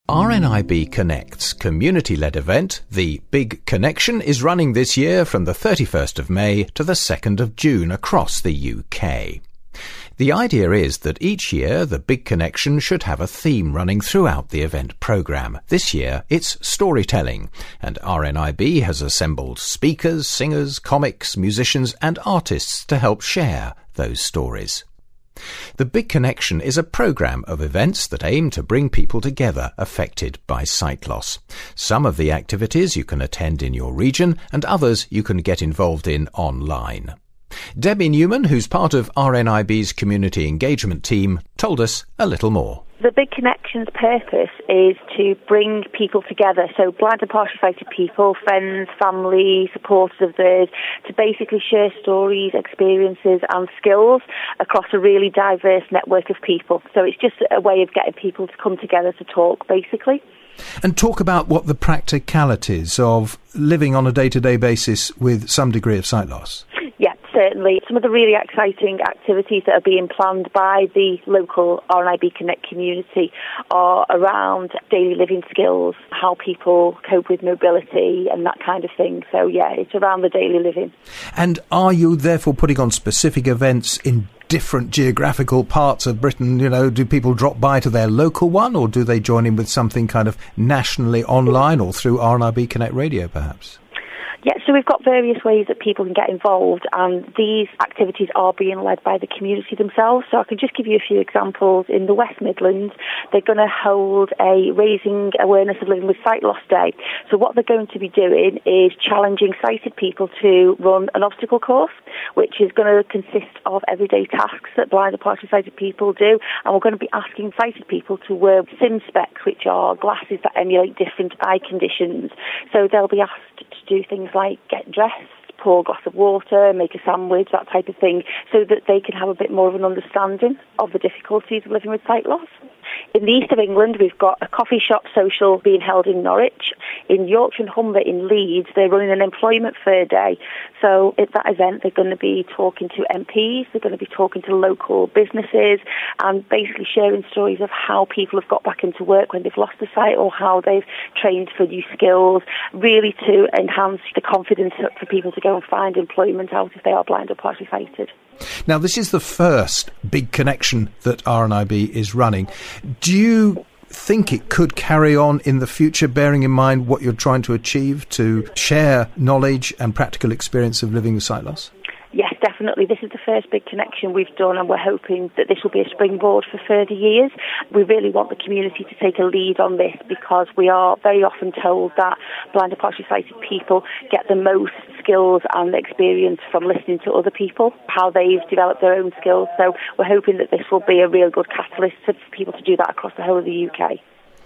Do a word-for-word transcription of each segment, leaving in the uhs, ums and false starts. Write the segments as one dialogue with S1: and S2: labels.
S1: R N I B Connect's community-led event, The Big Connection, is running this year from the thirty-first of May to the second of June across the U K. The idea is that each year the Big Connection should have a theme running throughout the event programme. This year it's storytelling, and R N I B has assembled speakers, singers, comics, musicians and artists to help share those stories. The Big Connection is a programme of events that aim to bring people together affected by sight loss. Some of the activities you can attend in your region and others you can get involved in online. Debbie Newman, who's part of R N I B's community engagement team, told us a little more.
S2: The Big Connection's purpose is to bring people together, so blind and partially sighted people, friends, family, supporters of theirs, to basically share stories, experiences and skills across a really diverse network of people. So it's just a way of getting people to come together to talk, basically.
S3: And talk about what the practicalities of living on a day-to-day basis with some degree of sight loss.
S2: Yeah, certainly. Some of the really exciting activities that are being planned by the local R N I B Connect community are around daily living skills, how people cope with mobility and that kind of thing. So, yeah, it's around the daily living.
S3: And are you therefore putting on specific events in different geographical parts of Britain? You know, do people drop by to their local one, or do they join in with something kind of nationally online or through R N I B Connect Radio, perhaps?
S2: Yeah, so we've got various ways that people can get involved, and these activities are being led by the community themselves. So I can just give you a few examples. In the West Midlands, they're going to hold a Raising Awareness of Living with Sight Loss Day. So what they're going to be doing is challenging sighted people to run an obstacle course, which is going to consist of everyday tasks that blind and partially sighted people do, and we're going to be asking sighted people to wear sim specs, which are glasses that emulate different eye conditions. So they'll be asked to do things like get dressed, pour a glass of water, make a sandwich, that type of thing, so that they can have a bit more of an understanding of the difficulties of living with sight loss. In the east of England, we've got a coffee shop social being held in Norwich. In Yorkshire and Humber in Leeds, they're running an employment fair day. So at that event, they're going to be talking to M Ps, they're going to be talking to local businesses, and basically sharing stories of how people have got back into work when they've lost their sight, or how they've trained for new skills, really to enhance the confidence for people to go and find employment out if they are blind or partially sighted.
S3: Now, this is the first Big Connection that R N I B is running. Do you think it could carry on in the future, bearing in mind what you're trying to achieve, to share knowledge and practical experience of living with sight loss?
S2: Yes, definitely. This is the first Big Connection we've done, and we're hoping that this will be a springboard for further years. We really want the community to take a lead on this, because we are very often told that blind and partially sighted people get the most skills and experience from listening to other people, how they've developed their own skills. So we're hoping that this will be a real good catalyst for people to do that across the whole of the U K.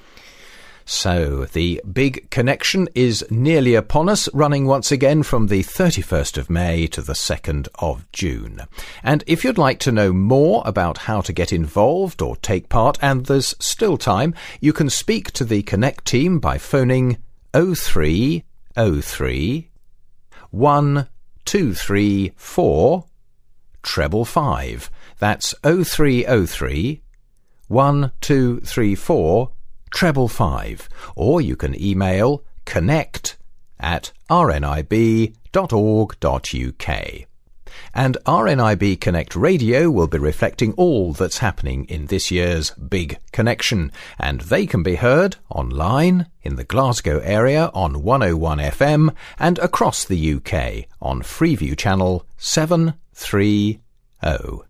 S1: So, the Big Connection is nearly upon us, running once again from the thirty-first of May to the second of June. And if you'd like to know more about how to get involved or take part, and there's still time, you can speak to the Connect team by phoning oh three oh three, one two three four, treble five. That's oh three oh three, one two three four, treble five, or you can email connect at r n i b dot org dot u k. And R N I B Connect Radio will be reflecting all that's happening in this year's Big Connection, and they can be heard online in the Glasgow area on one oh one F M and across the U K on Freeview Channel seven three oh.